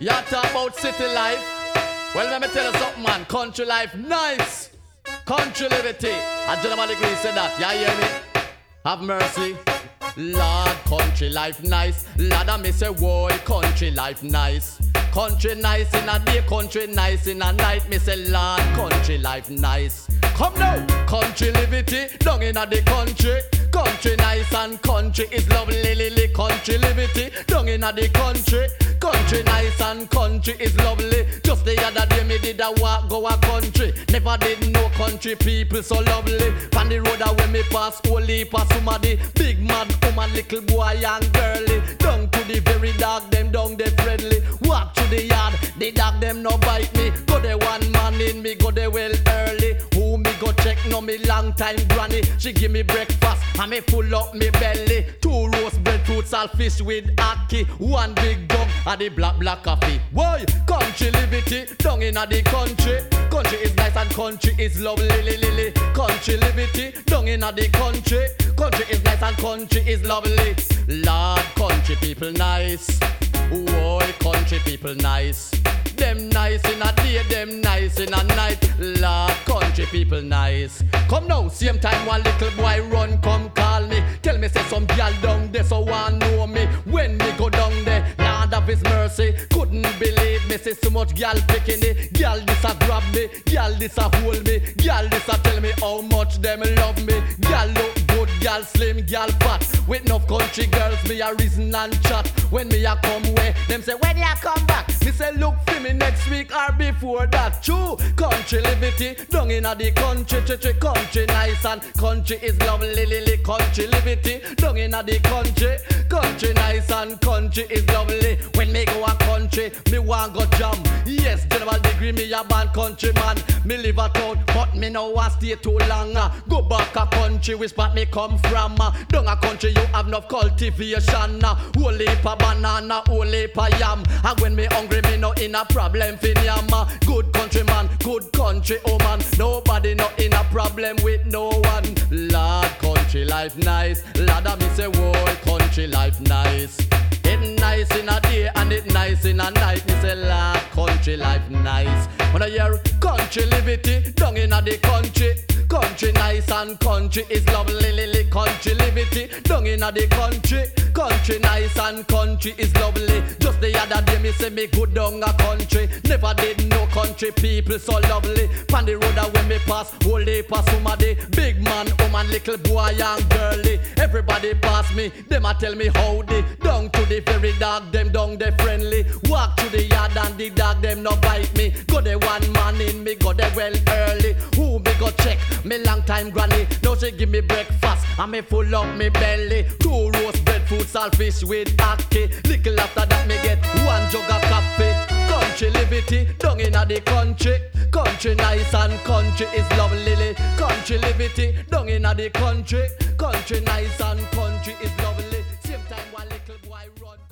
You talk about city life. Well, let me tell you something, man. Country life, nice. Country liberty. And General Degree said that. You hear me? Have mercy. Lord, country life nice. Lord, I me say, whoa, country life nice. Country nice in a day, country nice in a night. Me say, Lord, country life nice. Come now, country liberty, down in a the country. Country nice and country is lovely, lily. Country liberty, down in a the country. Country nice and country is lovely. Just the other day me did a walk go a country. Never did know country people so lovely. On the road when me pass holy pass somebody. Big man, woman, little boy and girly. Down to the very dog, them down they friendly. Walk to the yard, the dog them no bite me. Go there one man in me, go there well early. Who me go check, no me long time granny. She give me breakfast and me full up me belly. 2 roast breadfruit, salt fish with ackee. 1 big dog and the black coffee. Boy, country liberty, down in the country. Country is nice and country is lovely, lily. Country liberty, down in the country. Country is nice and country is lovely. Lord, country people nice. Boy, country people nice. Them nice in a day, them nice in a night. Lord, country people nice. Come now, same time one little boy run, come call me. Tell me say some girl down there so one know me. When me go down there, Lord of His mercy. Couldn't believe me, say so much girl picking it. Girl this a grab me, girl this a hold me. Girl this a tell me how much them love me. Girl look good, girl slim, girl fat. With enough country girls, me a reason and chat. When me a come way, them say when you come back. Me say look for me next week or before that. True, country liberty, down in the country. Country nice and country is lovely, lily. Country liberty, down in the country. Country nice and country is lovely. When me go a country, me want go jam. Yes, General Degree, me a band country man. Me live a town, but me no want stay too long. Go back a country, which part me come from. Down a country, you have enough cultivation. Whole heap a banana, whole heap a yam. And when me hungry, me no in a problem for yam. Good country man, good country woman. Nobody no in a problem with no one. Lord, country life nice. Lord, I me say, whoa, country life nice. It nice in a day and it nice in a night. Me say, Lord, country life nice. When I hear country liberty, down in the country. Country nice and country is lovely, lily. Country liberty, down in the country. Country nice and country is lovely. Just the other day me say me good down a country. Never did know country people so lovely. On the road when me pass, whole day pass somebody. Big man, woman, little boy and girly. Everybody pass me, them a tell me howdy. Down to the very dog, them down they friendly. Walk to the yard and the dog them no bite me. Go there one man in me, go there well early. Who me go check? Me long time granny. Now she give me breakfast and me full up me belly. 2 roast breadfruit, salt fish with ackee. Little after that me get 1 jug of coffee. Country liberty, down in the country. Country nice and country is lovely. Country liberty, down in the country. Country nice and country is lovely. Same time one little boy run.